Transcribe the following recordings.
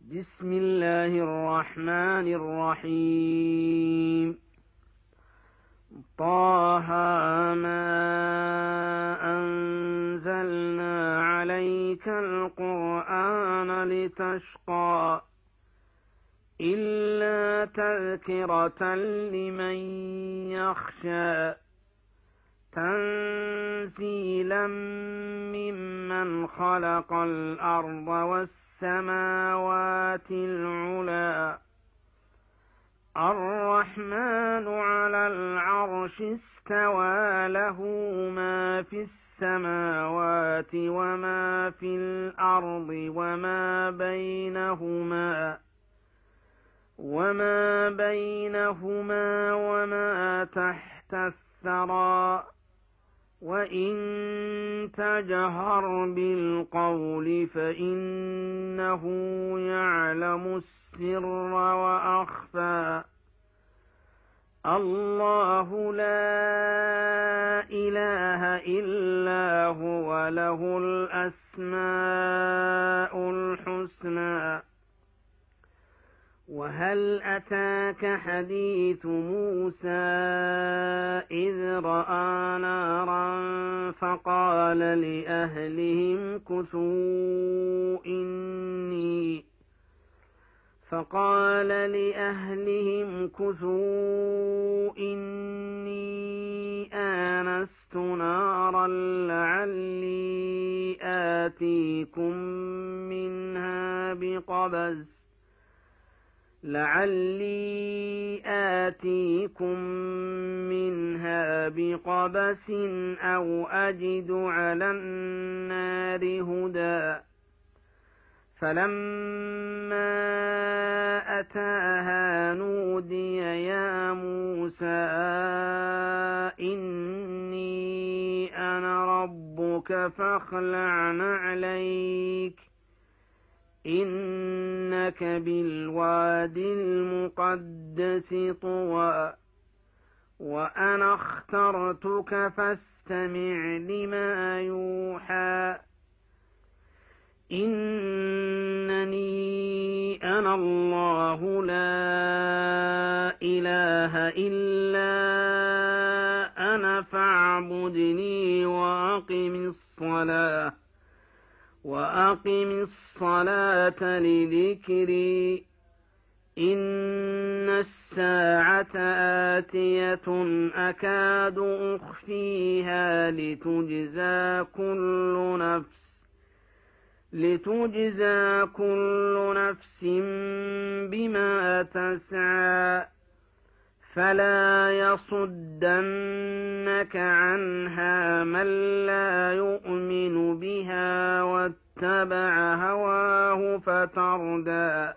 بسم الله الرحمن الرحيم. طه ما أنزلنا عليك القرآن لتشقى إلا تذكرة لمن يخشى تنزيلا ممن خلق الأرض والسماوات العلى الرحمن على العرش استوى له ما في السماوات وما في الأرض وما بينهما وما تحت الثرى وإن تجهر بالقول فإنه يعلم السر وأخفى الله لا إله إلا هو له الأسماء الحسنى. وهل أتاك حديث موسى إذ رأى نارا فقال لأهلهم كثوا إني آنست نارا لعلي آتيكم منها بقبس أو أجد على النار هدى فلما أتاها نودي يا موسى إني أنا ربك فاخلع نعليك إنك بالواد المقدس طوى وأنا اخترتك فاستمع لما يوحى إنني أنا الله لا إله إلا أنا فاعبدني وأقم الصلاة لذكري إن الساعة آتية أكاد أخفيها لتجزى كل نفس بما تسعى فلا يصدنك عنها من لا يؤمن بها واتبع هواه فتردى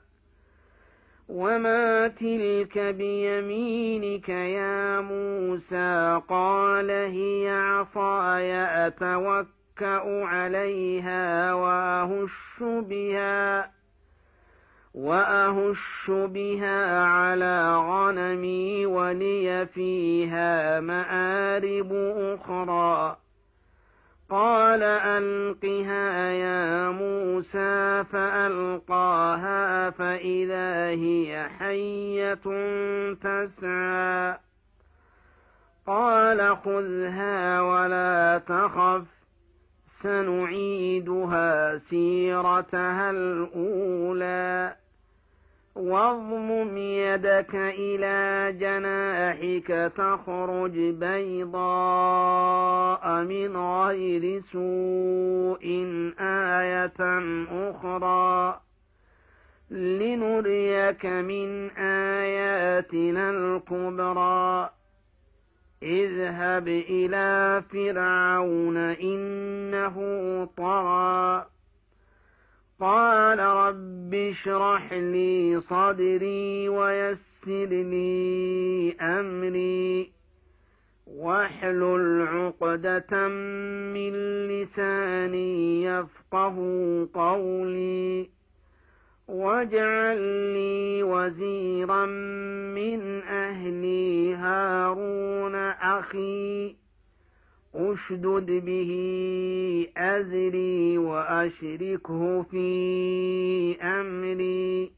وما تلك بيمينك يا موسى قال هي عصاي أتوكأ عليها وأهش بها على غنمي ولي فيها مآرب أخرى قال ألقها يا موسى فألقاها فإذا هي حية تسعى قال خذها ولا تخف سنعيدها سيرتها الأولى واضمم يدك إلى جناحك تخرج بيضاء من غير سوء آية أخرى لنريك من آياتنا الكبرى اذهب إلى فرعون إنه طغى قال رب اشرح لي صدري ويسر لي أمري واحلل عقدة من لساني يفقه قولي واجعل لي وزيرا من أهلي هارون أخي أشدد به أزري وأشركه في أمري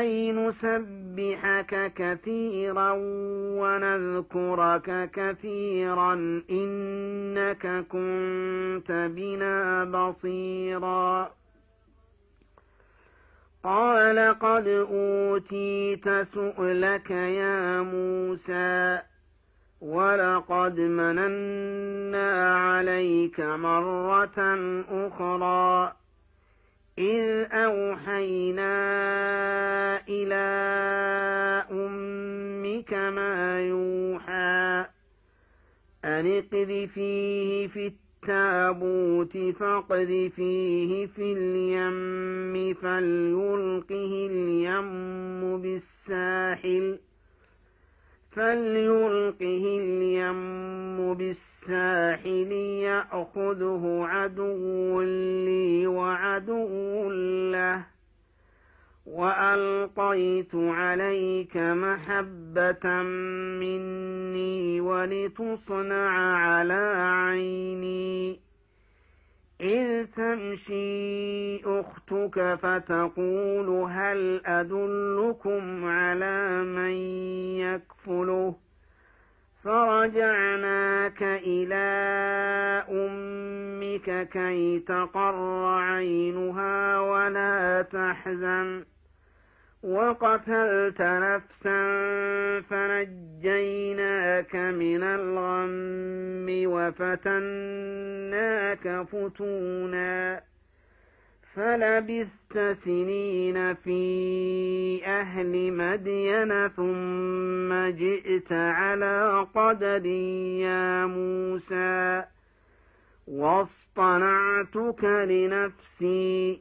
كي نسبحك كثيرا ونذكرك كثيرا إنك كنت بنا بصيرا قال قد أوتيت سؤلك يا موسى ولقد مننا عليك مرة أخرى إذ أوحينا إلى أمك ما يوحى أن اقذفيه في التابوت فاقذفيه في اليم فليلقه اليم بالساحل يأخذه عدو لي وعدو له وألقيت عليك محبة مني ولتصنع على عيني إذ تمشي أختك فتقول هل أدلكم على من يكفله فرجعناك إلى أمك كي تقر عينها ولا تحزن وقتلت نفسا فنجيناك من الغم وفتناك فتونا فلبثت سنين في أهل مدين ثم جئت على قدر يا موسى واصطنعتك لنفسي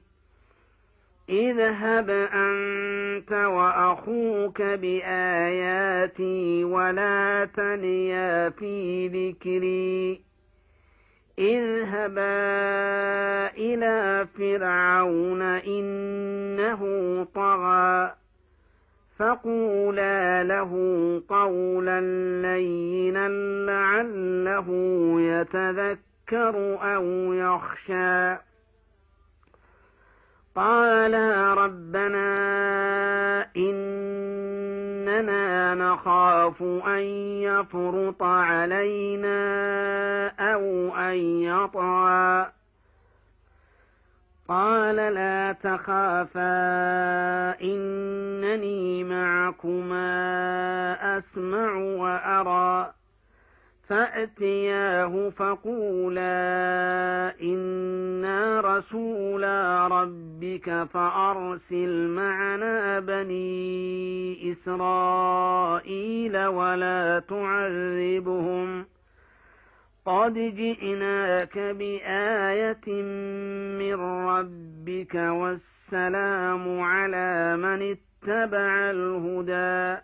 اذهب أنت وأخوك بآياتي ولا تنيا في ذكري اذهبا إلى فرعون إنه طغى فقولا له قولا لينا لعله يتذكر أو يخشى قالا ربنا إننا نخاف أن يفرط علينا أو أن يطغى قال لا تخافا إنني معكما أسمع وأرى فأتياه فقولا إنا رسولا ربك فأرسل معنا بني إسرائيل ولا تعذبهم قد جئناك بآية من ربك والسلام على من اتبع الهدى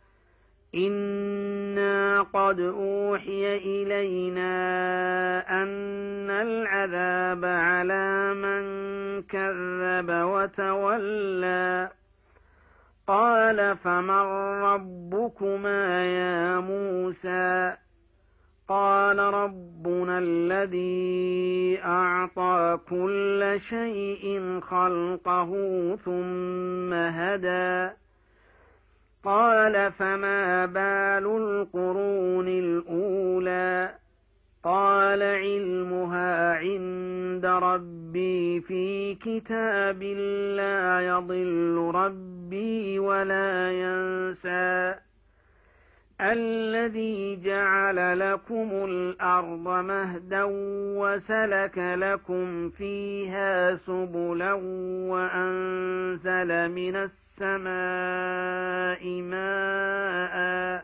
إنا قد أوحي إلينا أن العذاب على من كذب وتولى قال فمن ربكما يا موسى قال ربنا الذي أعطى كل شيء خلقه ثم هدى قال فما بال القرون الأولى قال علمها عند ربي في كتاب لا يضل ربي ولا ينسى الذي جعل لكم الأرض مهدا وسلك لكم فيها سبلا وأنزل من السماء ماء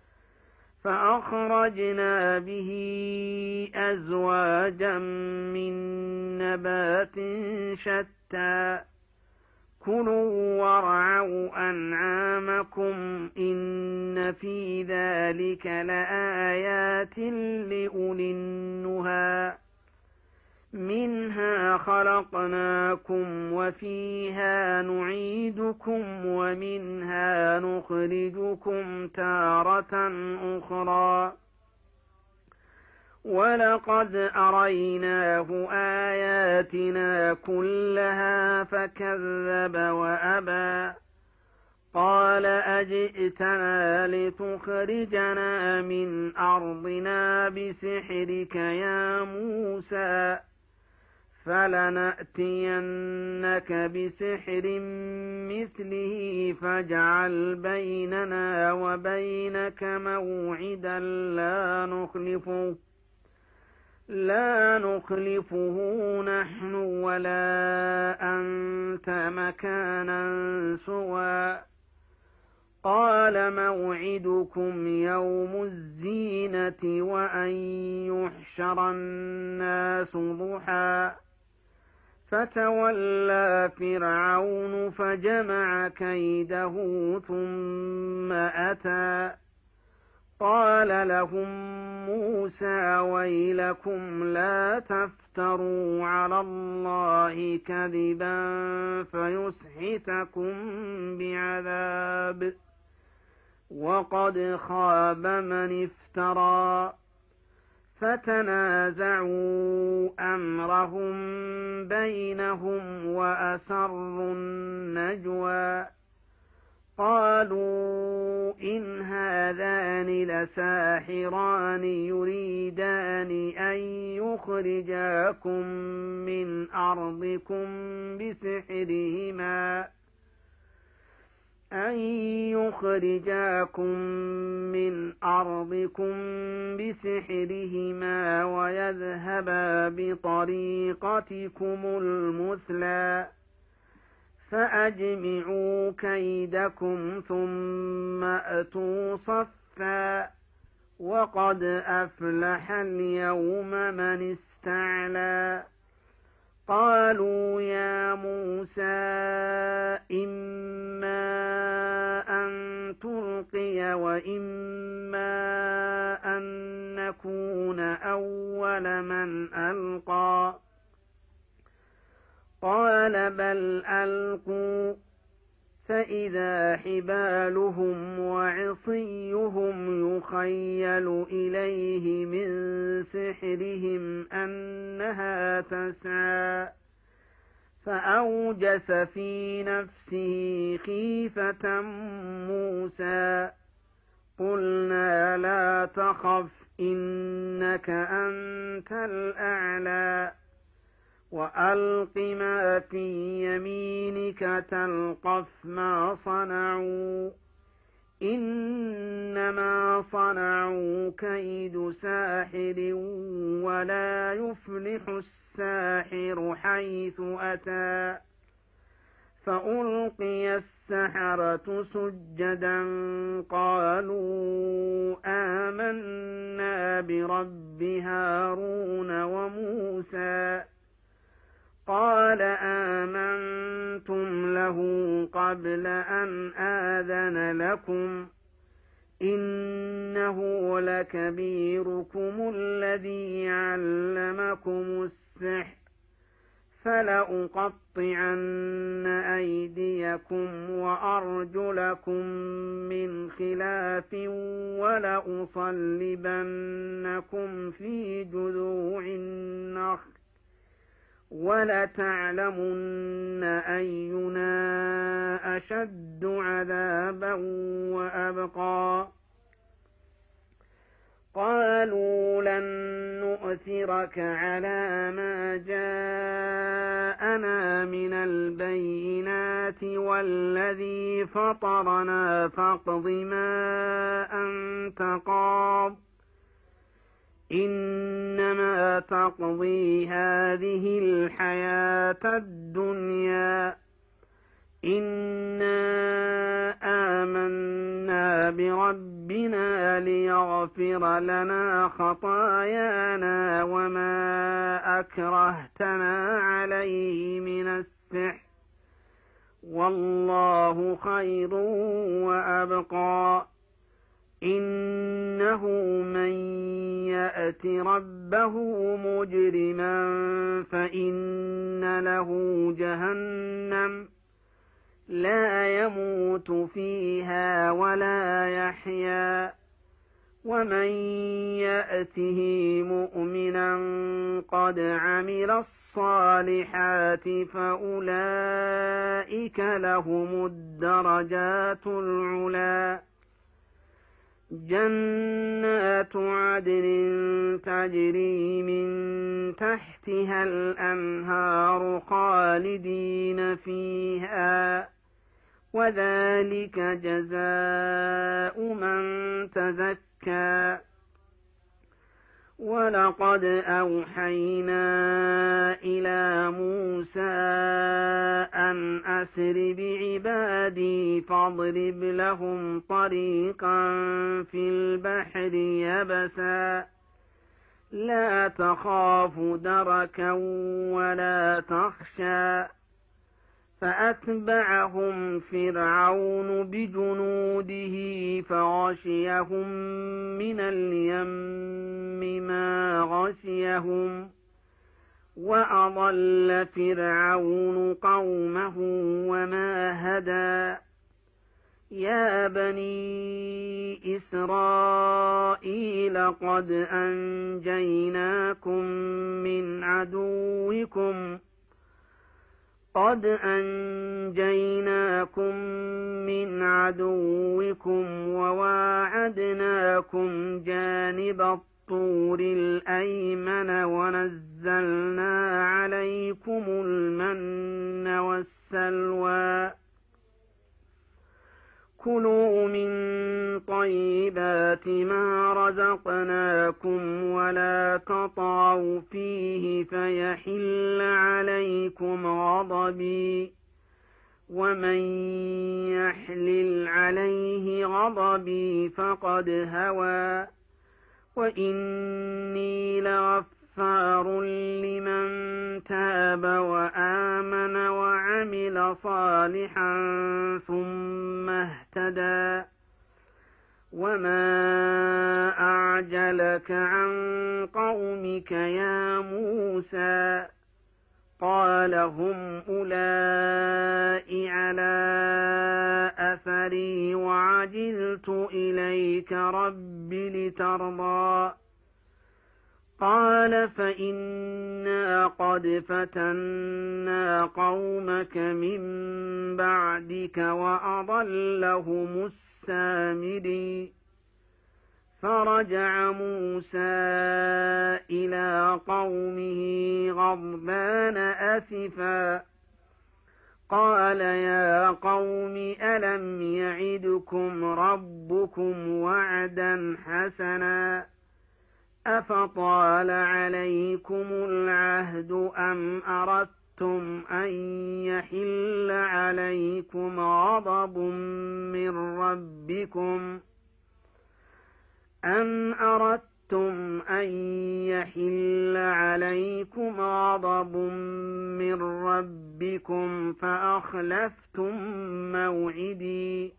فأخرجنا به أزواجا من نبات شتى كلوا وارعوا أنعامكم إن في ذلك لآيات لأولي النهى منها خلقناكم وفيها نعيدكم ومنها نخرجكم تارة أخرى ولقد أريناه آياتنا كلها فكذب وأبى قال أجئتنا لتخرجنا من أرضنا بسحرك يا موسى فلنأتينك بسحر مثله فاجعل بيننا وبينك موعدا لا نخلفه نحن ولا أنت مكانا سوى قال موعدكم يوم الزينة وأن يحشر الناس ضحى فتولى فرعون فجمع كيده ثم أتى قال لهم موسى ويلكم لا تفتروا على الله كذبا فيسحتكم بعذاب وقد خاب من افترى فتنازعوا أمرهم بينهم وأسروا النجوى قالوا إن هذان لساحران يريدان أن يخرجاكم من أرضكم بسحرهما ويذهبا بطريقتكم المثلى فأجمعوا كيدكم ثم أتوا صفا وقد أفلح اليوم من استعلى قالوا يا موسى إما أن تلقي وإما أن نكون أول من ألقى قال بل ألقوا فإذا حبالهم وعصيهم يخيل إليه من سحرهم أنها تسعى فأوجس في نفسه خيفة موسى قلنا لا تخف إنك أنت الأعلى وألق ما في يمينك تلقف ما صنعوا إنما صنعوا كيد ساحر ولا يفلح الساحر حيث أتى فألقي السحرة سجدا قالوا آمنا برب هارون وموسى قال آمنتم له قبل أن آذن لكم إنه لكبيركم الذي علمكم السحر فلأقطعن أيديكم وأرجلكم من خلاف ولأصلبنكم في جذوع النخل ولتعلمن أينا أشد عذابا وأبقى قالوا لن نؤثرك على ما جاءنا من البينات والذي فطرنا فاقض ما أنت قاض إنما تقضي هذه الحياة الدنيا إنا آمنا بربنا ليغفر لنا خطايانا وما أكرهتنا عليه من السحر والله خير وأبقى إنه من يأت ربه مجرما فإن له جهنم لا يموت فيها ولا يحيا ومن يأته مؤمنا قد عمل الصالحات فأولئك لهم الدرجات العلى جنات عدن تجري من تحتها الأنهار خالدين فيها وذلك جزاء من تزكى ولقد أوحينا إلى موسى أن أسر بعبادي فاضرب لهم طريقا في البحر يبسا لا تخاف دركا ولا تخشى فأتبعهم فرعون بجنوده فغشيهم من اليم ما غشيهم وأضل فرعون قومه وما هدى يا بني إسرائيل قد أنجيناكم من عدوكم وواعدناكم جانب الطور الأيمن ونزلنا عليكم المن والسلوى كلوا من طيبات ما رزقناكم ولا تطغوا فيه فيحل عليكم غضبي ومن يحلل عليه غضبي فقد هوى وإني لغفار لمن تاب وآمن وعمل صالحا ثم اهتدى وما أعجلك عن قومك يا موسى قال هم أولئك على أثري وعجلت إليك رب لترضى قال فإنا قد فتنا قومك من بعدك وأضلهم السامري فرجع موسى إلى قومه غضبان أسفا قال يا قوم ألم يعدكم ربكم وعدا حسنا أفطال عليكم العهد أم أردتم أن يحل عليكم غضب من ربكم فأخلفتم موعدي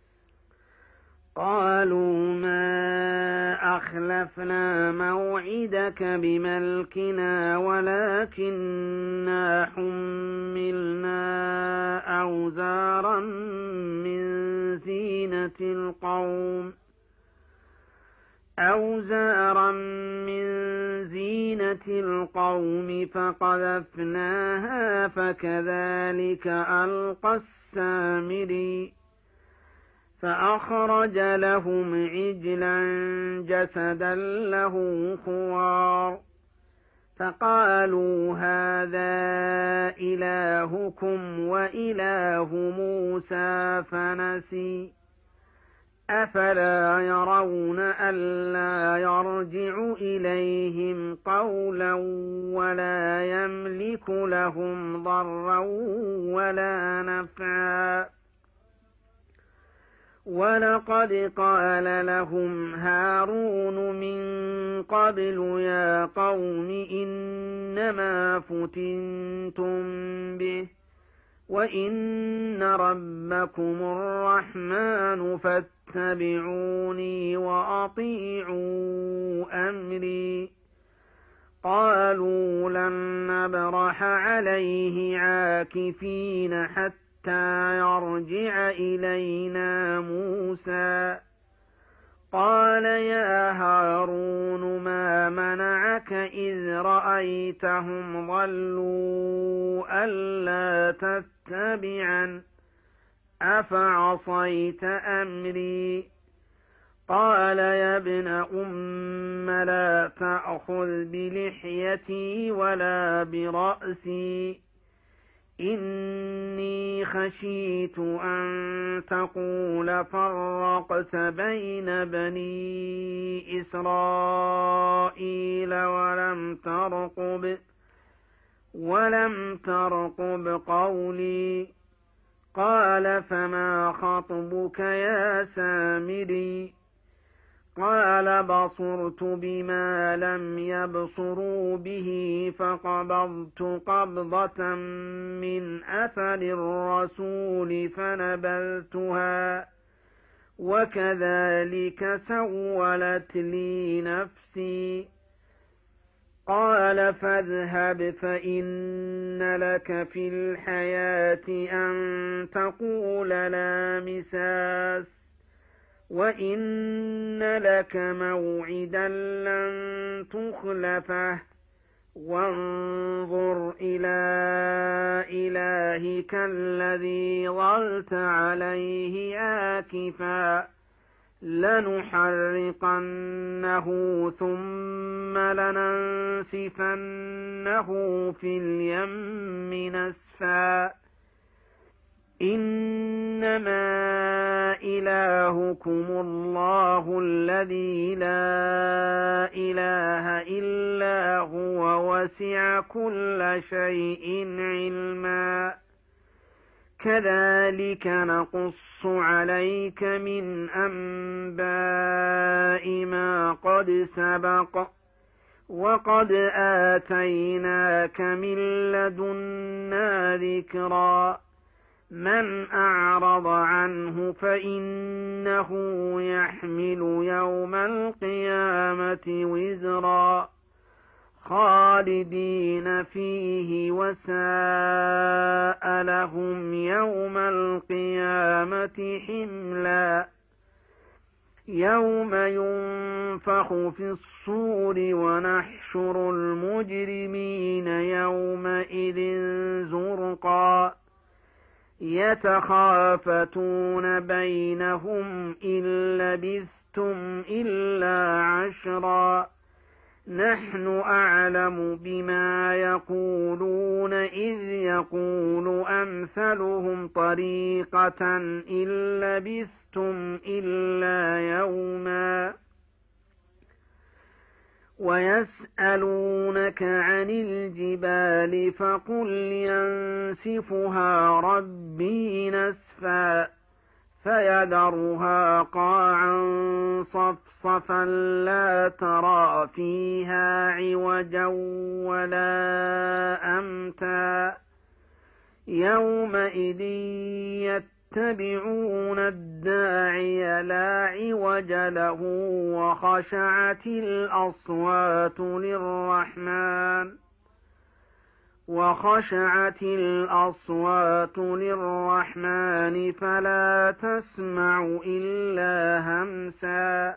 قالوا ما أخلفنا موعدك بملكنا ولكننا حملنا أوزارا من زينة القوم فقذفناها فكذلك ألقى السامري فأخرج لهم عجلا جسدا له خوار فقالوا هذا إلهكم وإله موسى فنسي أفلا يرون ألا يرجع إليهم قولا ولا يملك لهم ضرا ولا نفعا ولقد قال لهم هارون من قبل يا قوم إنما فتنتم به وإن ربكم الرحمن فاتبعوني وأطيعوا أمري قالوا لن نبرح عليه عاكفين حتى يرجع إلينا موسى قال يا هارون ما منعك إذ رأيتهم ضلوا ألا تتبعا أفعصيت أمري قال يا ابن لا تأخذ بلحيتي ولا برأسي إني خشيت أن تقول فرقت بين بني إسرائيل ولم ترقب قولي قال فما خطبك يا سامري قال بصرت بما لم يبصروا به فقبضت قبضة من أثر الرسول فنبذتها وكذلك سولت لي نفسي قال فاذهب فإن لك في الحياة أن تقول لا مساس وإن لك موعدا لن تخلفه وانظر إلى إلهك الذي ظلت عليه آكفا لنحرقنه ثم لننسفنه في اليم نسفا إنما إلهكم الله الذي لا إله إلا هو وسع كل شيء علما كذلك نقص عليك من أنباء ما قد سبق وقد آتيناك من لدنا ذكرا من أعرض عنه فإنه يحمل يوم القيامة وزرا خالدين فيه وساء لهم يوم القيامة حملا يوم ينفخ في الصور ونحشر المجرمين يومئذ زرقا يتخافتون بينهم إن لبثتم إلا عشرا نحن أعلم بما يقولون إذ يقول أمثلهم طريقة إن لبثتم إلا يوما ويسألونك عن الجبال فقل ينسفها ربي نسفا فيذرها قاعا صفصفا لا ترى فيها عوجا ولا أمتا يومئذ يتبعون الداعي لا عوج له وخشعت الأصوات للرحمن فلا تسمع إلا همسا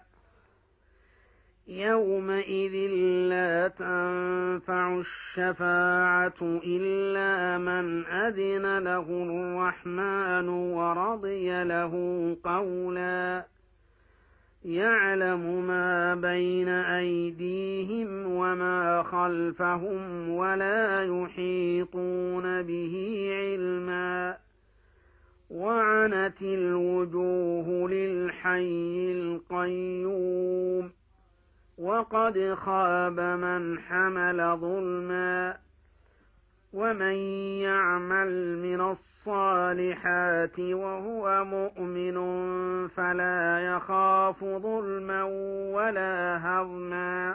يومئذ لا تنفع الشفاعة إلا من أذن له الرحمن ورضي له قولا يعلم ما بين أيديهم وما خلفهم ولا يحيطون به علما وعنت الوجوه للحي القيوم وقد خاب من حمل ظلما ومن يعمل من الصالحات وهو مؤمن فلا يخاف ظلما ولا هضما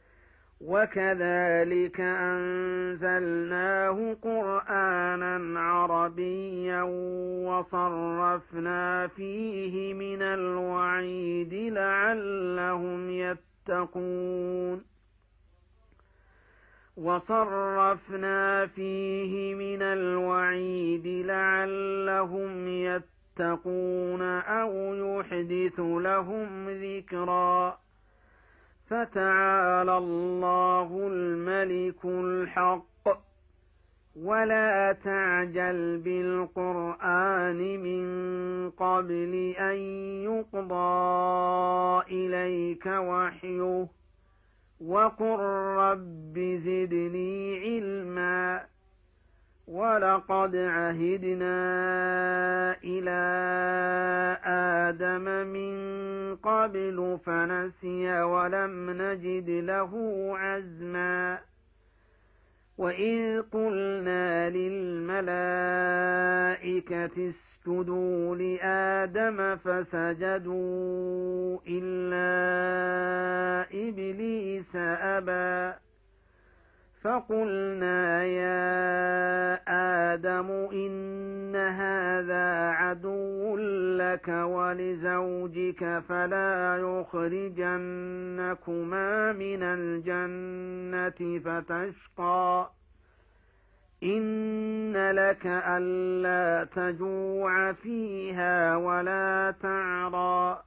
وكذلك أنزلناه قرآنا عربيا وصرفنا فيه من الوعيد لعلهم يتقون أو يحدث لهم ذكرا. فتعالى الله الملك الحق. ولا تعجل بالقرآن من قبل أن يقضى إليك وحيه وقل رب زدني علما. ولقد عهدنا إلى آدم من قبل فنسي ولم نجد له عزما. وإذ قلنا للملائكة اسجدوا لآدم فسجدوا إلا إبليس أبى. فقلنا يا آدم إن هذا عدو لك ولزوجك فلا يخرجنكما من الجنة فتشقى. إن لك ألا تجوع فيها ولا تعرى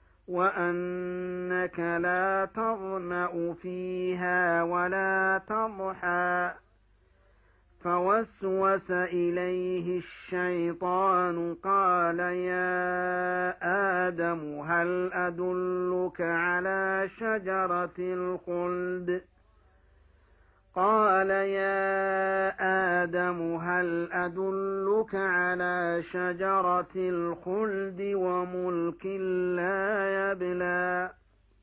وأنك لا تظمأ فيها ولا تضحى. فوسوس إليه الشيطان قال يا آدم هل أدلك على شجرة الخلد؟ قال يا آدم هل أدلك على شجرة الخلد وملك لا يبلى.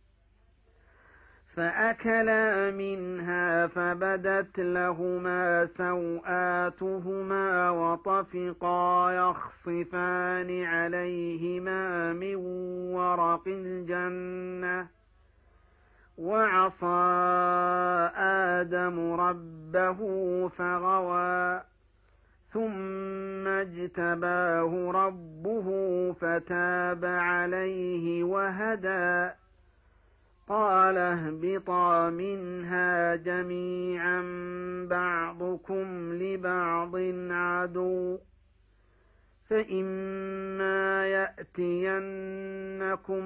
فأكلا منها فبدت لهما سوآتهما وطفقا يخصفان عليهما من ورق الجنة. وعصى آدم ربه فغوى ثم اجتباه ربه فتاب عليه وهدى. قال اهبطا منها جميعا بعضكم لبعض عدو. فإما يأتينكم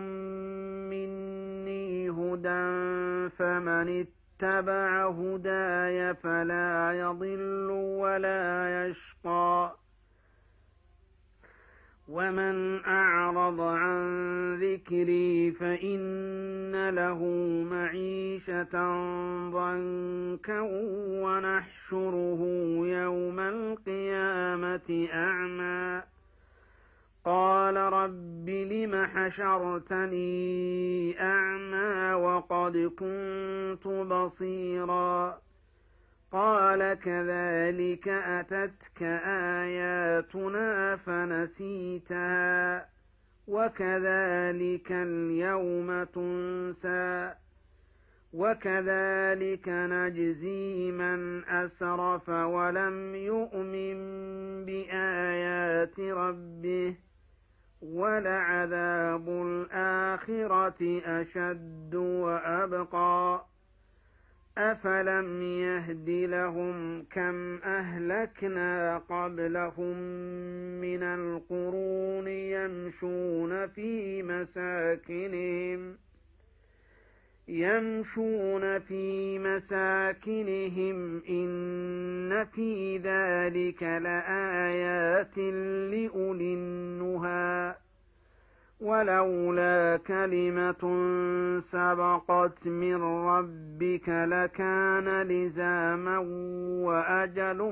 مني هدى فمن اتبع هداي فلا يضل ولا يشقى. ومن أعرض عن ذكري فإن له معيشة ضنكا ونحشره يوم القيامة أعمى. قال رب لم حشرتني أعمى وقد كنت بصيرا. قال كذلك أتتك آياتنا فنسيتها وكذلك اليوم تنسى. وكذلك نجزي من أسرف ولم يؤمن بآيات ربه ولعذاب الآخرة أشد وأبقى. أفلم يهد لهم كم أهلكنا قبلهم من القرون يمشون في مساكنهم إن في ذلك لآيات لأولي النهى. ولولا كلمة سبقت من ربك لكان لزاما وأجل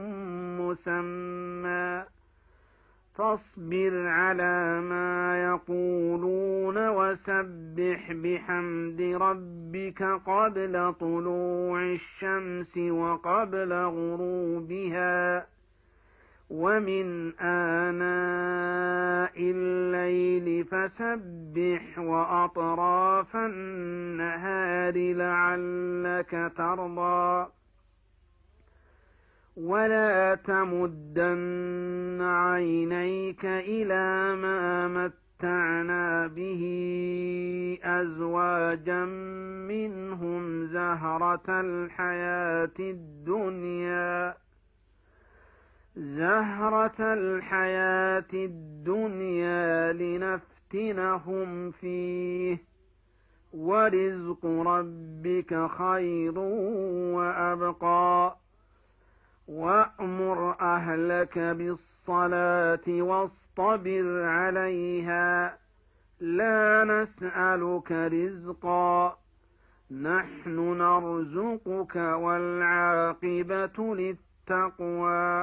مسمى. فاصبر على ما يقولون وسبح بحمد ربك قبل طلوع الشمس وقبل غروبها ومن آناء الليل فسبح وأطراف النهار لعلك ترضى. ولا تمدن عينيك إلى ما متعنا به أزواجا منهم زهرة الحياة الدنيا لنفتنهم فيه ورزق ربك خير وأبقى وأمر أهلك بالصلاة واصطبر عليها لا نسألك رزقا نحن نرزقك والعاقبة للتقوى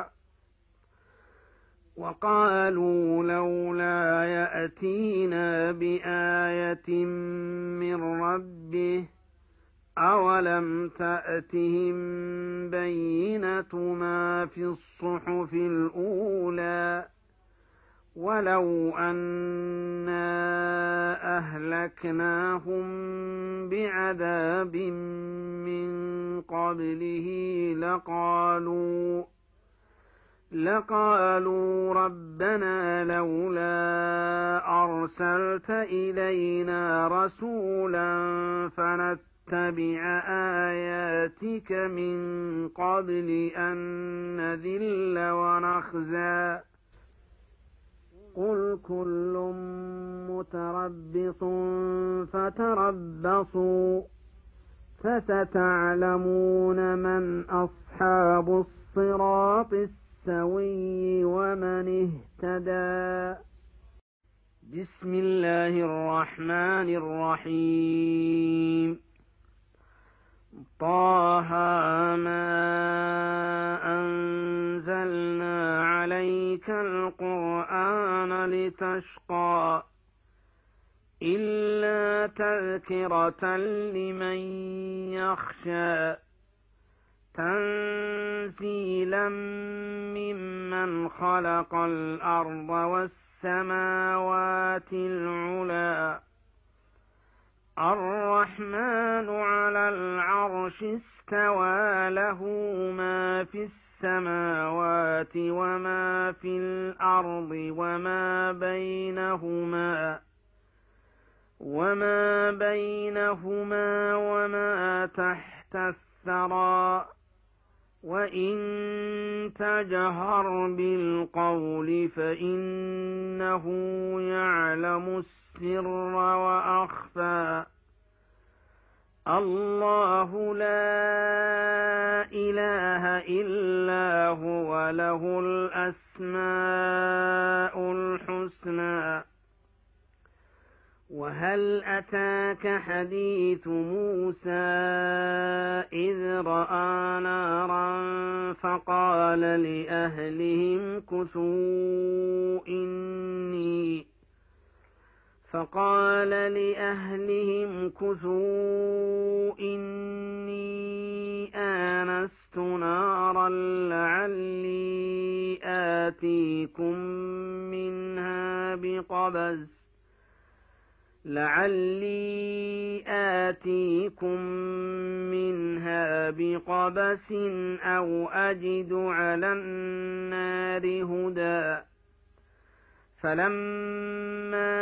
وقالوا لولا يأتينا بآية من ربه أولم تأتهم بينة ما في الصحف الأولى ولو أنا أهلكناهم بعذاب من قبله لقالوا ربنا لولا أرسلت إلينا رسولا فنتبع آياتك من قبل أن نذل ونخزى قل كل متربص فتربصوا فستعلمون من أصحاب الصراط السوي ومن اهتدى. بسم الله الرحمن الرحيم. طه ما أنزلنا عليك القرآن لتشقى إلا تذكرة لمن يخشى تنزيلا ممن خلق الأرض والسماوات العلى الرحمن على العرش استوى له ما في السماوات وما في الأرض وما بينهما وما تحت الثرى وإن تجهر بالقول فإنه يعلم السر وأخفى الله لا إله إلا هو له الأسماء الحسنى. وهل أتاك حديث موسى إذ رأى نارا فقال لأهلهم كثوا إني آنست نارا لعلي آتيكم منها بقبس أو أجد على النار هدى فلما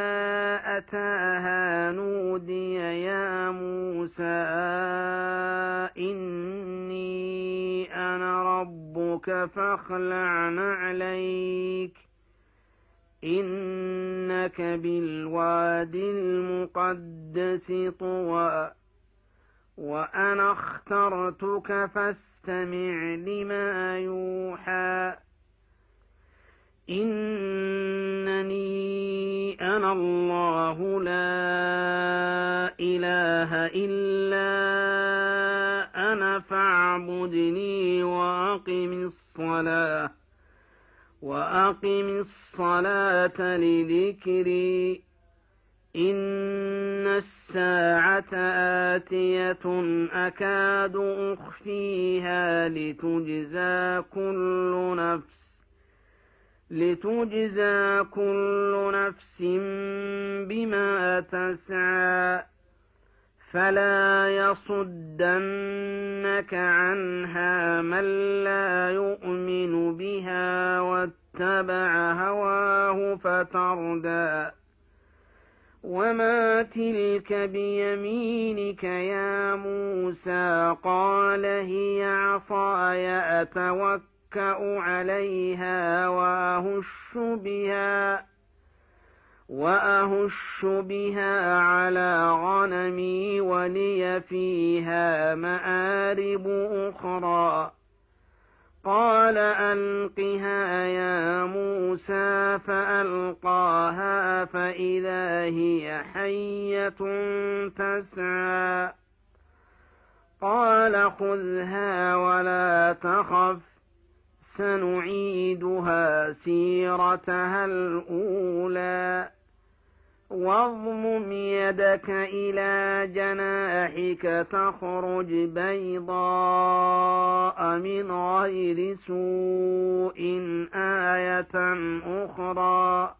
أتاها نودي يا موسى إني أنا ربك فاخلع نعليك إنك بالواد المقدس طوى وأنا اخترتك فاستمع لما يوحى إنني أنا الله لا إله إلا أنا فاعبدني وأقم الصلاة لذكري إن الساعة آتية أكاد أخفيها لتجزى كل نفس بما تسعى فلا يصدنك عنها من لا يؤمن بها واتبع هواه فتردى وما تلك بيمينك يا موسى قال هي عصاي أتوكأ عليها وأهش بها على غنمي ولي فيها مآرب أخرى. قال ألقها يا موسى فألقاها فإذا هي حية تسعى. قال خذها ولا تخف سنعيدها سيرتها الأولى واضمم يدك إلى جناحك تخرج بيضاء من غير سوء آية أخرى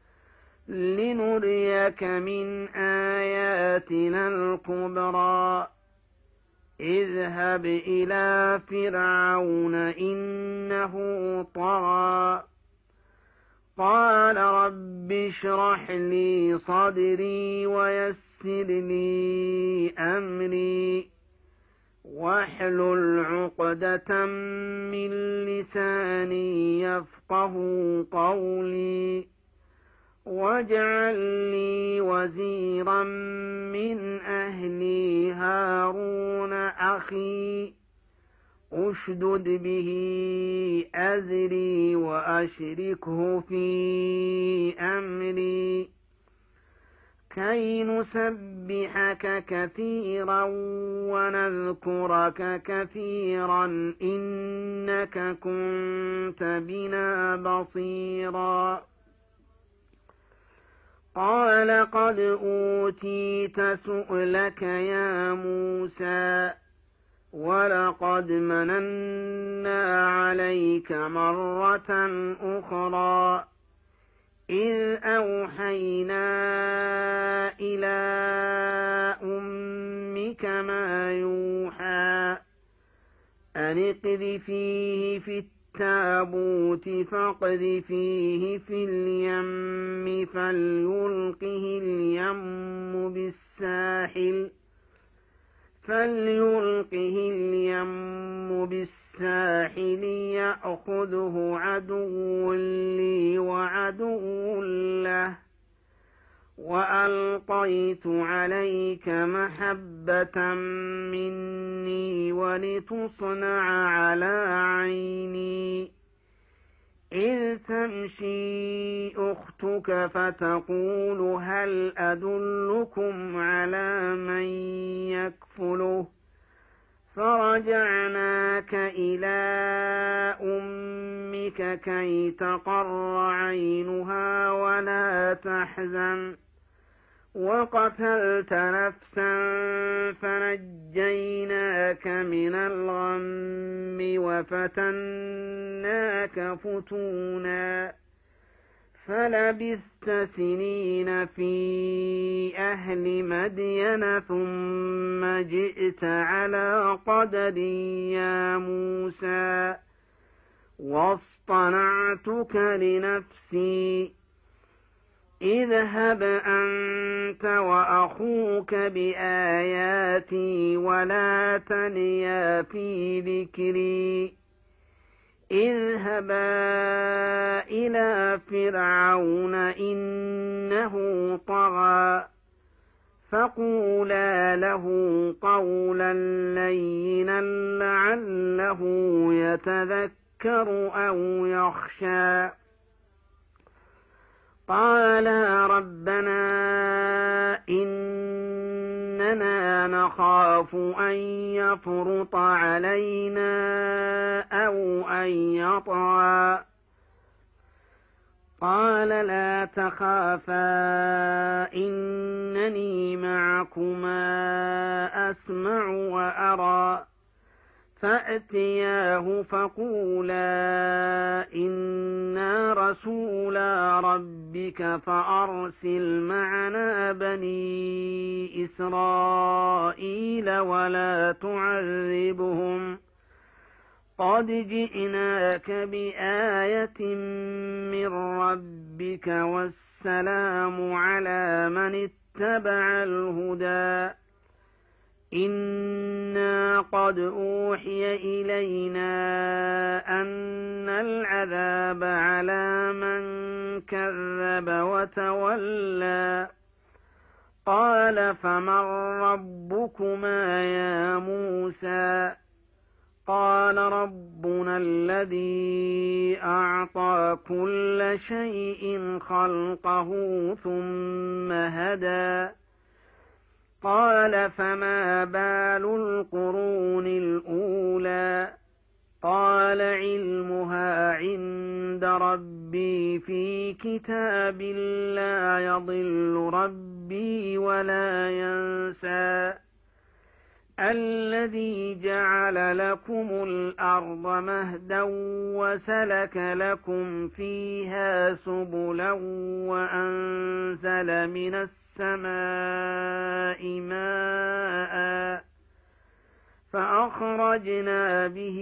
لنريك من آياتنا الكبرى. اذهب إلى فرعون إنه طغى. قال رب اشرح لي صدري ويسر لي أمري واحلل عقدة من لساني يفقه قولي واجعل لي وزيرا من أهلي هارون أخي أشدد به أزري وأشركه في أمري كي نسبحك كثيرا ونذكرك كثيرا إنك كنت بنا بصيرا. قال قد أوتيت سؤلك يا موسى ولقد مننا عليك مرة أخرى إذ أوحينا إلى أمك ما يوحى أن اقذفيه في التابوت فاقذفيه في اليم فليلقه اليم بالساحل يأخذه عدو لي وعدو له وألقيت عليك محبة مني ولتصنع على عيني إذ تمشي أختك فتقول هل أدلكم على من يكفله فرجعناك إلى أمك كي تقر عينها ولا تحزن وقتلت نفسا فنجيناك من الغم وفتناك فتونا فلبثت سنين في أهل مدين ثم جئت على قدر يا موسى واصطنعتك لنفسي اذهب أنت وأخوك بآياتي ولا تنيا في ذكري اذهبا إلى فرعون إنه طغى فقولا له قولا لينا لعله يتذكر أو يخشى. قالا ربنا إننا نخاف أن يفرط علينا أو أن يطغى. قال لا تخافا إنني معكما أسمع وأرى فأتياه فقولا إنا رسولا ربك فأرسل معنا بني إسرائيل ولا تعذبهم قد جئناك بآية من ربك والسلام على من اتبع الهدى إنا قد أوحي إلينا أن العذاب على من كذب وتولى قال فمن ربكما يا موسى قال ربنا الذي أعطى كل شيء خلقه ثم هدى قال فما بال القرون الأولى قال علمها عند ربي في كتاب لا يضل ربي ولا ينسى الذي جعل لكم الأرض مهدا وسلك لكم فيها سبلا وأنزل من السماء ماء فأخرجنا به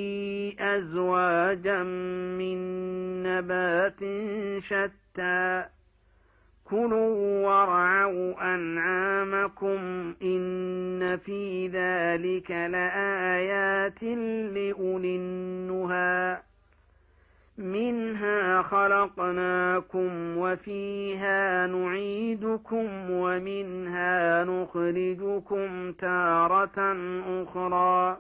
أزواجا من نبات شتى كلوا وارعوا أنعامكم إن في ذلك لآيات لأولي النهى منها خلقناكم وفيها نعيدكم ومنها نخرجكم تارة أخرى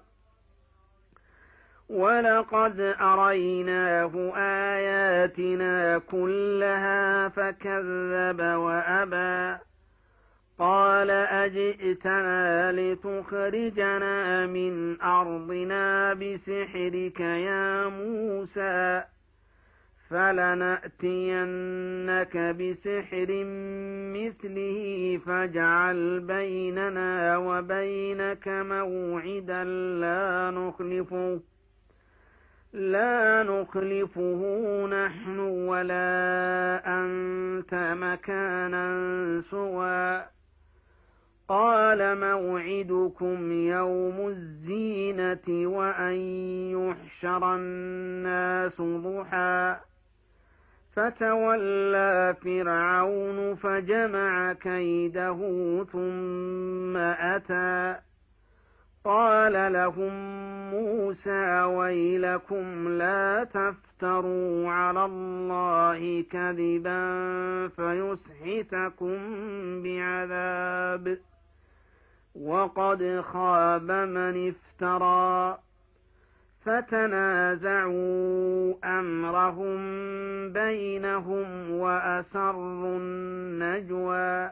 ولقد أريناه آياتنا كلها فكذب وأبى قال أجئتنا لتخرجنا من أرضنا بسحرك يا موسى فلنأتينك بسحر مثله فاجعل بيننا وبينك موعدا لا نخلفه نحن ولا أنت مكانا سوى قال موعدكم يوم الزينة وأن يحشر الناس ضحى فتولى فرعون فجمع كيده ثم أتى قال لهم موسى ويلكم لا تفتروا على الله كذبا فيسحتكم بعذاب وقد خاب من افترى فتنازعوا أمرهم بينهم وأسروا النجوى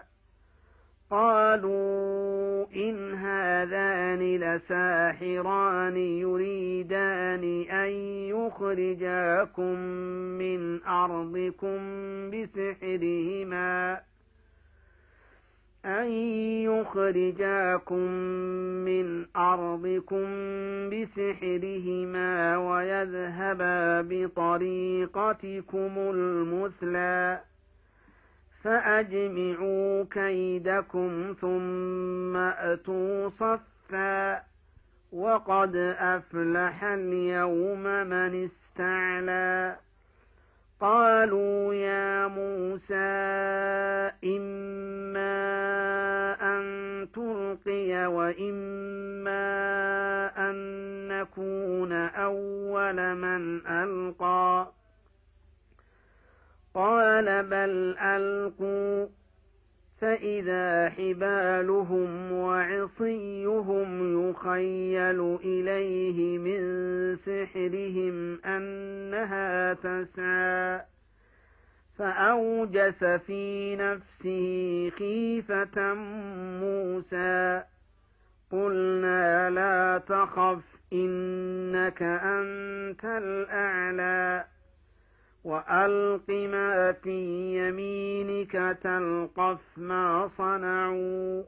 قالوا إن هذان لساحران يريدان أن يخرجاكم من أرضكم بسحرهما ويذهبا بطريقتكم المثلى فأجمعوا كيدكم ثم أتوا صفا وقد أفلح اليوم من استعلى قالوا يا موسى إما أن تلقي وإما أن نكون أول من ألقى قال بل ألقوا فإذا حبالهم وعصيهم يخيل إليه من سحرهم أنها تسعى فأوجس في نفسه خيفة موسى قلنا لا تخف إنك أنت الأعلى وألق ما في يمينك تلقف ما صنعوا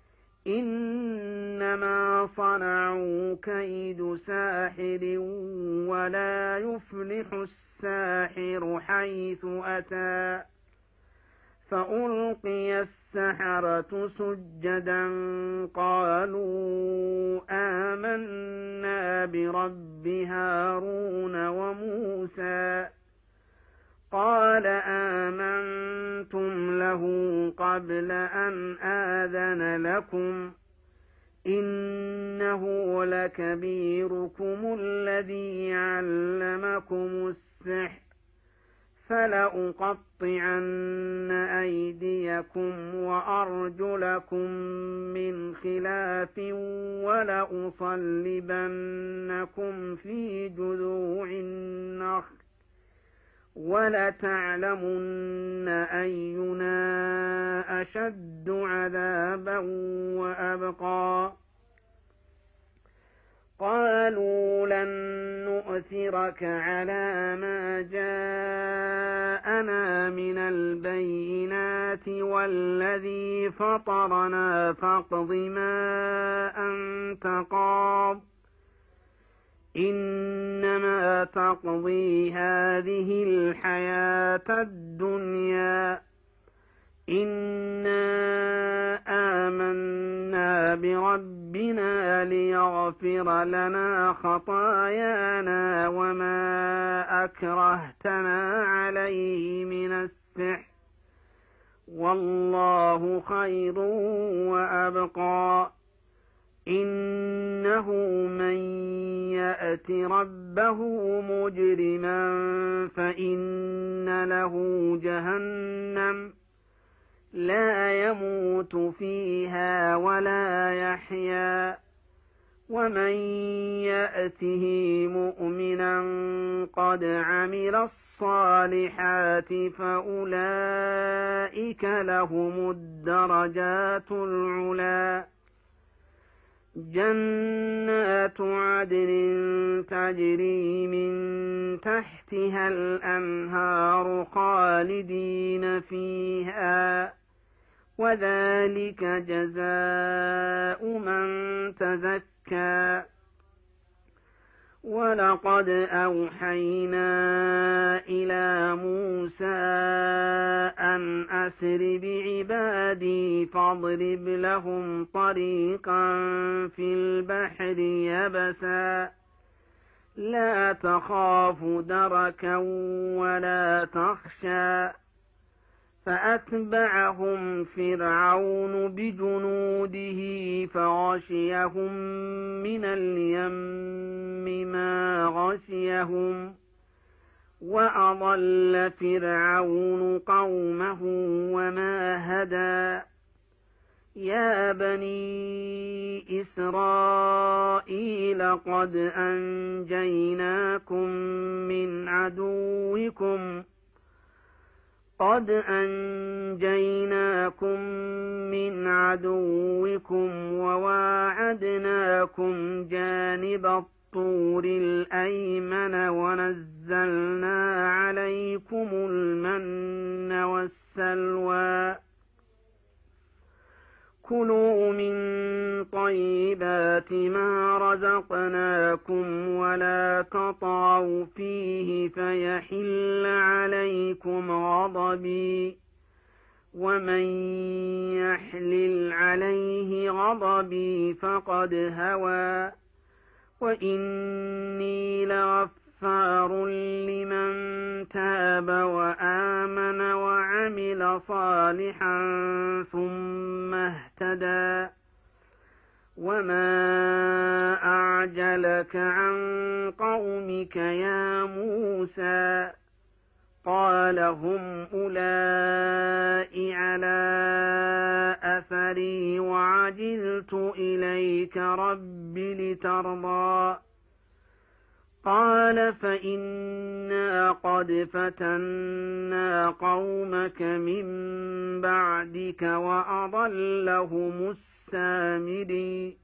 إنما صنعوا كيد ساحر ولا يفلح الساحر حيث أتى فألقي السحرة سجدا قالوا آمنا برب هارون وموسى قال آمنتم له قبل أن آذن لكم إنه لكبيركم الذي علمكم السحر فلأقطعن أيديكم وأرجلكم من خلاف ولأصلبنكم في جذوع النخل ولتعلمن أينا أشد عذابا وأبقى قالوا لن نؤثرك على ما جاءنا من البينات والذي فطرنا فاقض ما أنت قاض إنما تقضي هذه الحياة الدنيا إنا آمنا بربنا ليغفر لنا خطايانا وما أكرهتنا عليه من السحر والله خير وأبقى إنه من يأت ربه مجرما فإن له جهنم لا يموت فيها ولا يحيا ومن يأته مؤمنا قد عمل الصالحات فأولئك لهم الدرجات العلى جنات عدن تجري من تحتها الأنهار خالدين فيها وذلك جزاء من تزكى ولقد أوحينا إلى موسى أن أسر بعبادي فاضرب لهم طريقا في البحر يبسا لا تخاف دركا ولا تخشى فأتبعهم فرعون بجنوده فغشيهم من اليم ما غشيهم وأضل فرعون قومه وما هدى يا بني إسرائيل قد أنجيناكم من عدوكم وواعدناكم جانب الطور الأيمن ونزلنا عليكم المن والسلوى كلوا من طيبات ما رزقناكم ولا تطغوا فيه فيحل عليكم غضبي ومن يحلل عليه غضبي فقد هوى وإني لغفار لمن تاب وآمن وعمل صالحا ثم اهتدى وما أعجلك عن قومك يا موسى قال هم أولئك على أثري وعجلت إليك رب لترضى قال فإنا قد فتنا قومك من بعدك وأضلهم السامري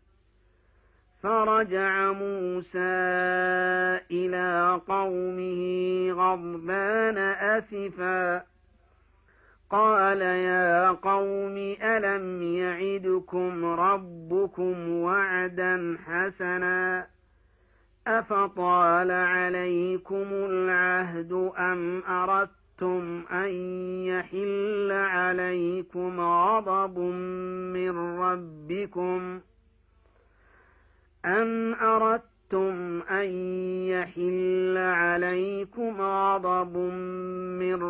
فرجع موسى إلى قومه غضبان أسفا قال يا قوم ألم يعدكم ربكم وعدا حسنا أفطال عليكم العهد أم أردتم أن يحل عليكم غضب من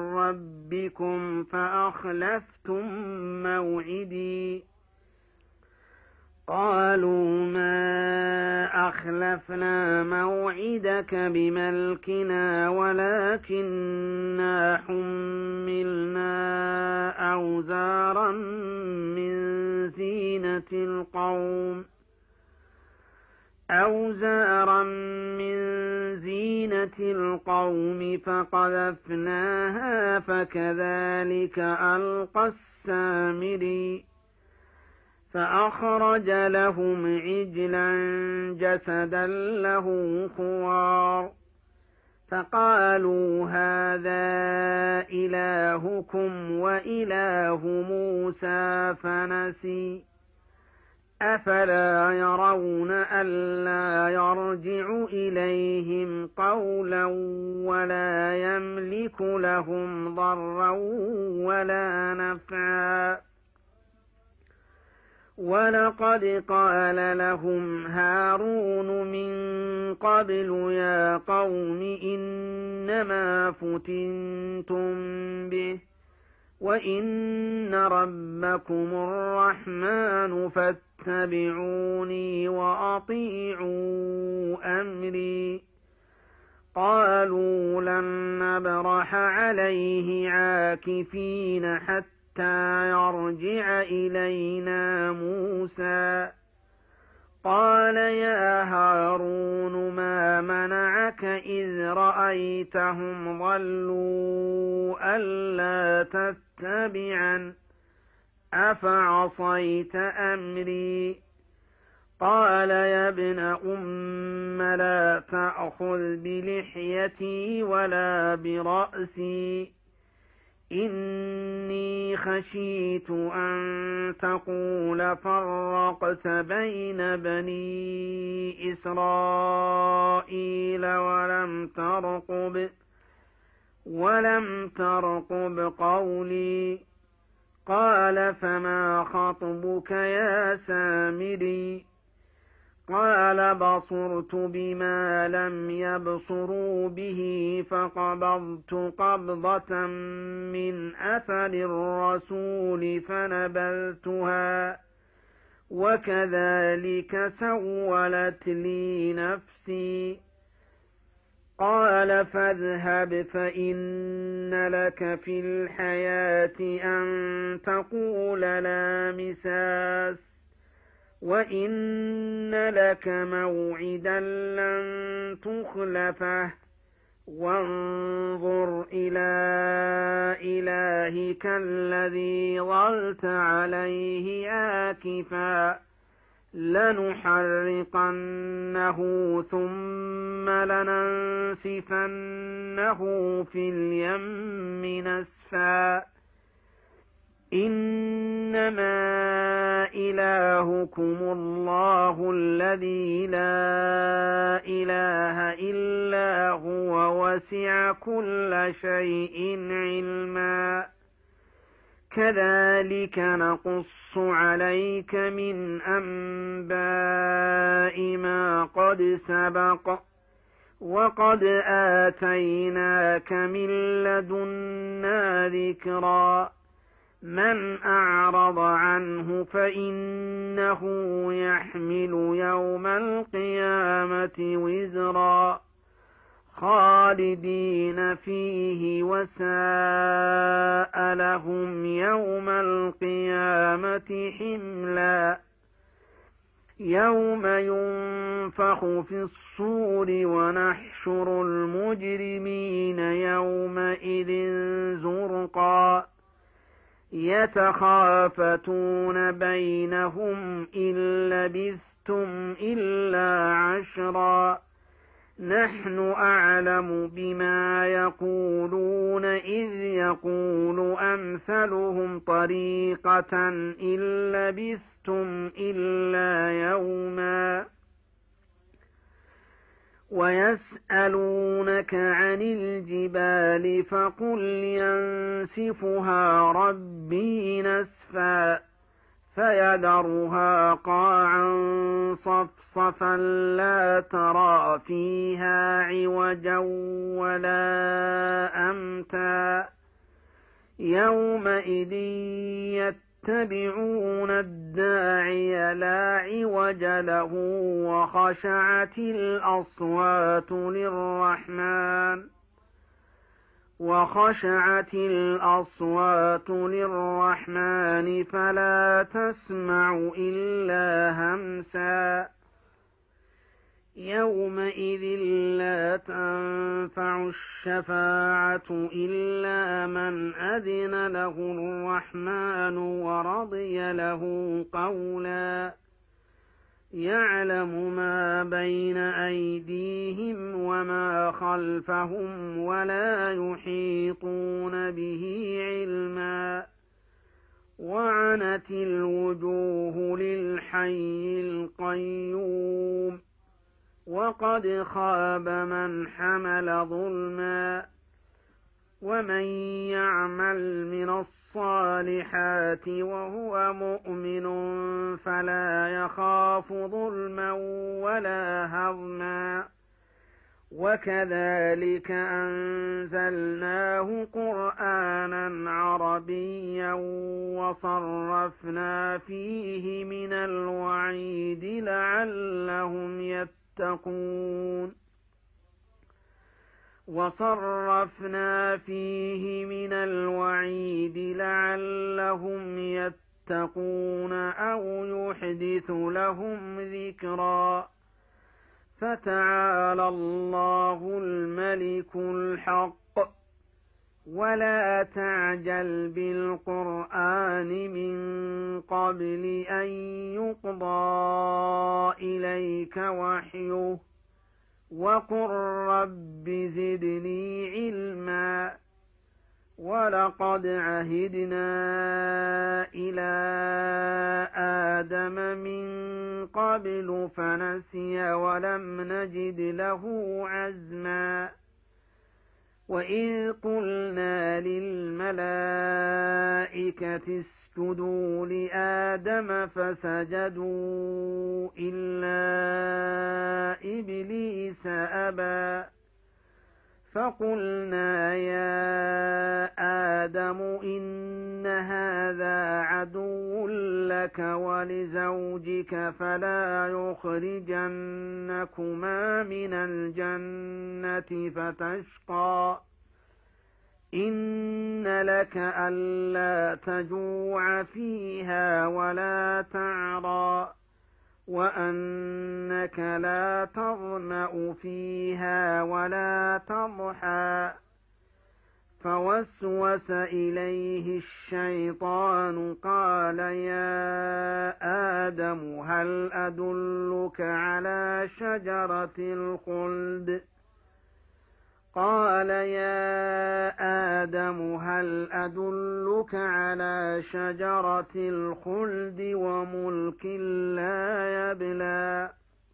ربكم فأخلفتم موعدي قالوا ما أخلفنا موعدك بملكنا ولكننا حملنا أوزارا من زينة القوم فقذفناها فكذلك ألقى السامري فأخرج لهم عجلا جسدا له خوار فقالوا هذا إلهكم وإله موسى فنسي أفلا يرون ألا يرجع إليهم قولا ولا يملك لهم ضرا ولا نفعا ولقد قال لهم هارون من قبل يا قوم إنما فتنتم به وإن ربكم الرحمن فاتبعوني وأطيعوا أمري قالوا لن نبرح عليه عاكفين حتى يرجع إلينا موسى قال يا هارون ما منعك إذ رأيتهم ضلوا ألا تتبعا أفعصيت أمري قال يا ابن أم لا تأخذ بلحيتي ولا برأسي إني خشيت أن تقول فرقت بين بني إسرائيل ولم ترقب قولي قال فما خطبك يا سامري قال بصرت بما لم يبصروا به فقبضت قبضة من أثر الرسول فنبذتها وكذلك سولت لي نفسي قال فاذهب فإن لك في الحياة أن تقول لا مساس وإن لك موعدا لن تخلفه وانظر إلى إلهك الذي ظلت عليه عاكفا لنحرقنه ثم لننسفنه في اليم نسفا إنما إلهكم الله الذي لا إله إلا هو وسع كل شيء علما كذلك نقص عليك من أنباء ما قد سبق وقد آتيناك من لدنا ذكرا من أعرض عنه فإنه يحمل يوم القيامة وزرا خالدين فيه وساء لهم يوم القيامة حملا يوم ينفخ في الصور ونحشر المجرمين يومئذ زرقا يتخافتون بينهم إن لبثتم إلا عشرا نحن أعلم بما يقولون إذ يقول أمثلهم طريقة إن لبثتم إلا يوما ويسألونك عن الجبال فقل ينسفها ربي نسفا فيذرها قاعا صفصفا لا ترى فيها عوجا ولا أمتا يومئذ يتبعون الداعي لا عوج له وخشعت الأصوات للرحمن فلا تسمع إلا همسا يومئذ لا تنفع الشفاعة إلا من أذن له الرحمن ورضي له قولا يعلم ما بين أيديهم وما خلفهم ولا يحيطون به علما وعنت الوجوه للحي القيوم وقد خاب من حمل ظلما ومن يعمل من الصالحات وهو مؤمن فلا يخاف ظلما ولا هضما وكذلك أنزلناه قرآنا عربيا وصرفنا فيه من الوعيد لعلهم يتقون أو يحدث لهم ذكرا فتعالى الله الملك الحق ولا تعجل بالقرآن من قبل أن يقضى إليك وحيه وقل رب زدني علما ولقد عهدنا إلى آدم من قبل فنسي ولم نجد له عزما وإذ قلنا للملائكة اسجدوا لآدم فسجدوا إلا إبليس أبى فقلنا يا آدم إن هذا عدو لك ولزوجك فلا يخرجنكما من الجنة فتشقى إن لك ألا تجوع فيها ولا تعرى وأنك لا تظمأ فيها ولا تضحى فوسوس إليه الشيطان قال يا آدم هل أدلك على شجرة الخلد قال يا آدم هل أدلك على شجرة الخلد وملك لا يبلى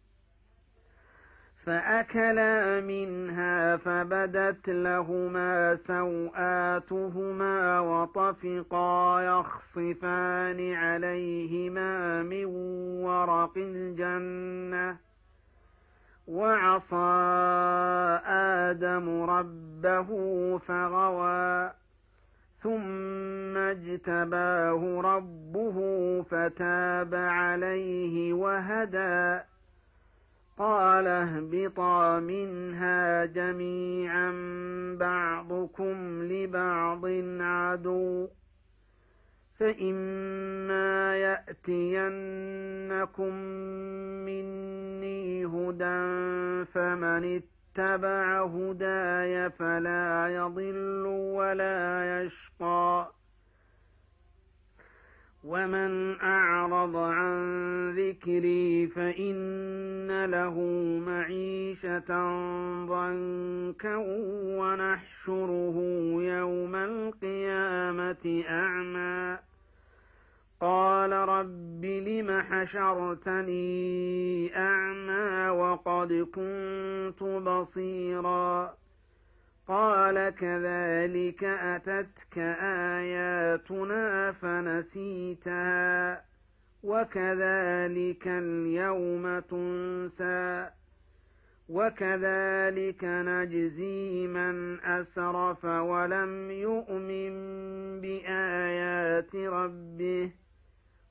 فأكلا منها فبدت لهما سوآتهما وطفقا يخصفان عليهما من ورق الجنة وعصى آدم ربه فغوى ثم اجتباه ربه فتاب عليه وهدى قال اهبطا منها جميعا بعضكم لبعض عدو فإما يأتينكم مني هدى فمن اتبع هداي فلا يضل ولا يشقى ومن أعرض عن ذكري فإن له معيشة ضنكا ونحشره يوم القيامة أعمى قال رب لم حشرتني أعمى وقد كنت بصيرا قال كذلك أتتك آياتنا فنسيتها وكذلك اليوم تنسى وكذلك نجزي من أسرف ولم يؤمن بآيات ربه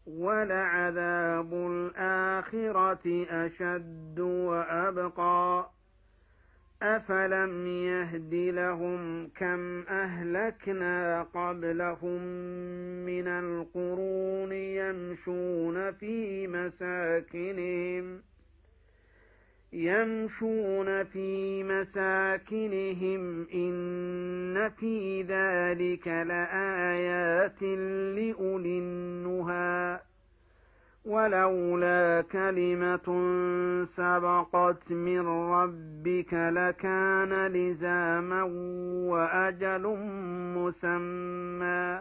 ولعذاب الآخرة أشد وأبقى أفلم يهد لهم كم أهلكنا قبلهم من القرون يمشون في مساكنهم إن في ذلك لآيات لأولي النهى ولولا كلمة سبقت من ربك لكان لزاما وأجل مسمى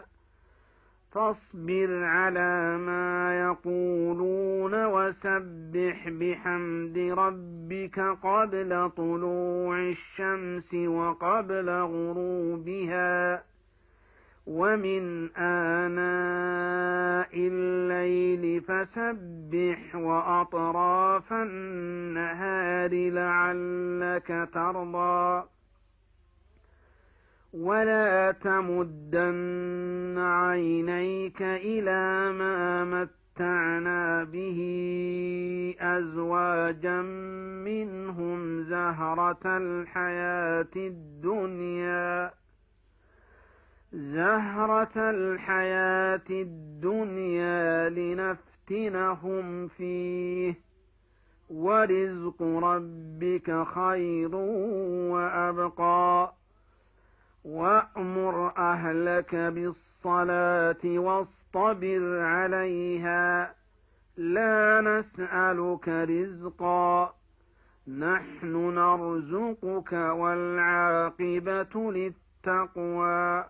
فاصبر على ما يقولون وسبح بحمد ربك قبل طلوع الشمس وقبل غروبها ومن آناء الليل فسبح وأطراف النهار لعلك ترضى ولا تمدن عينيك إلى ما متعنا به أزواجا منهم زهرة الحياة الدنيا لنفتنهم فيه ورزق ربك خير وأبقى وأمر أهلك بالصلاة واصطبر عليها لا نسألك رزقا نحن نرزقك والعاقبة للتقوى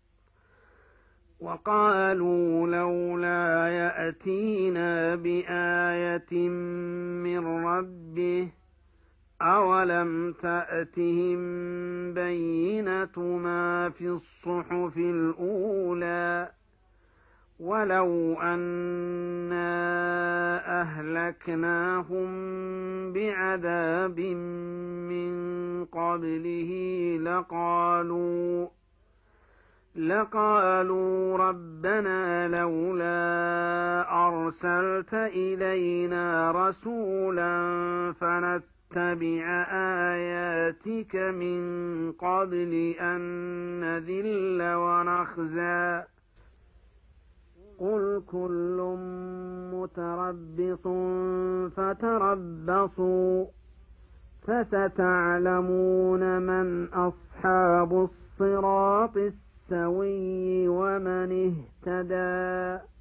وقالوا لولا يأتينا بآية من ربه أولم تأتهم بينة ما في الصحف الأولى ولو أنا أهلكناهم بعذاب من قبله لقالوا ربنا لولا أرسلت إلينا رسولا فنتبع آياتك من قبل أن نذل ونخزى قل كل متربص فتربصوا فستعلمون من أصحاب الصراط السوي ومن اهتدى